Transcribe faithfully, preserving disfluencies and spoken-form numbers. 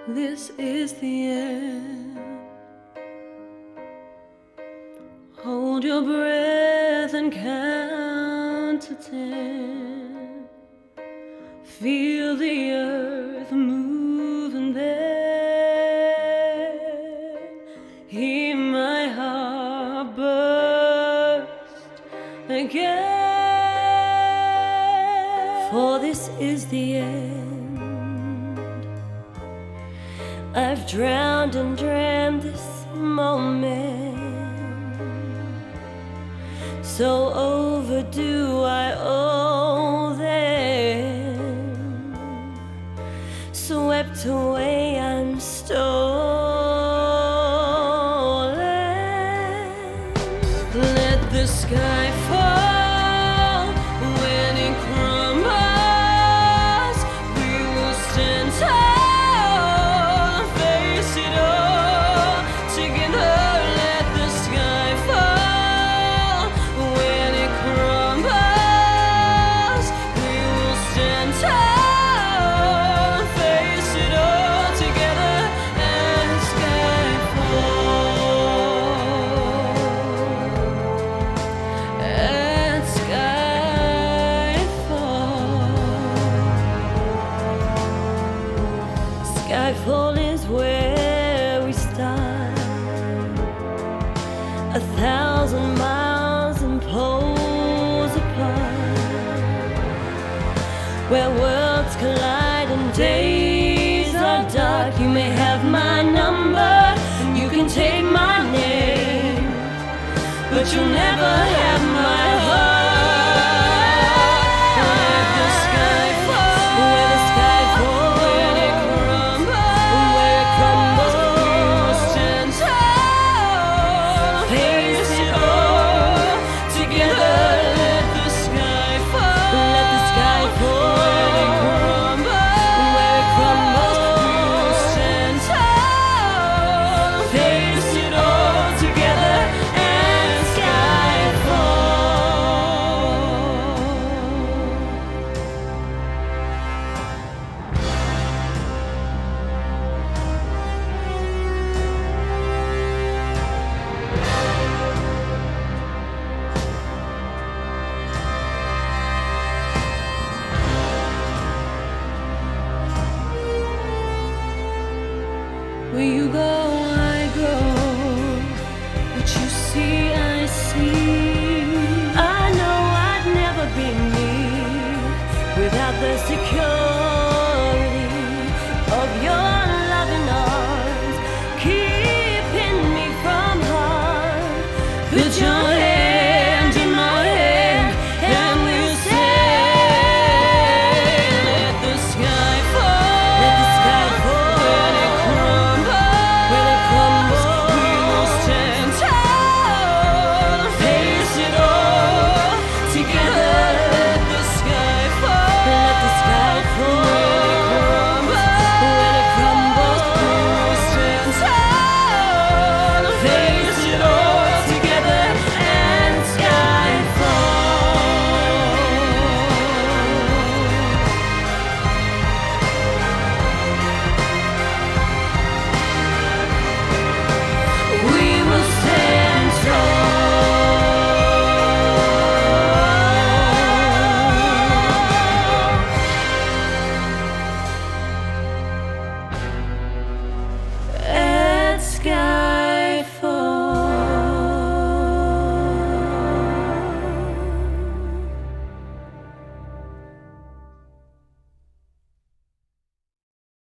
This is the end. Hold your breath and count to ten. Feel the earth moving there. Hear my heart burst again. For this is the end. I've drowned and dreamt this moment, so overdue I owe them. Swept away, I'm stolen. Let the sky fall. When it crumbles, we will stand tall. Skyfall is where we start, a thousand miles and poles apart, where worlds collide and days are dark. You may have my number and you can take my name, but you'll never have my heart. Where you go, I go. What you see, I see. I know I'd never be me without the security.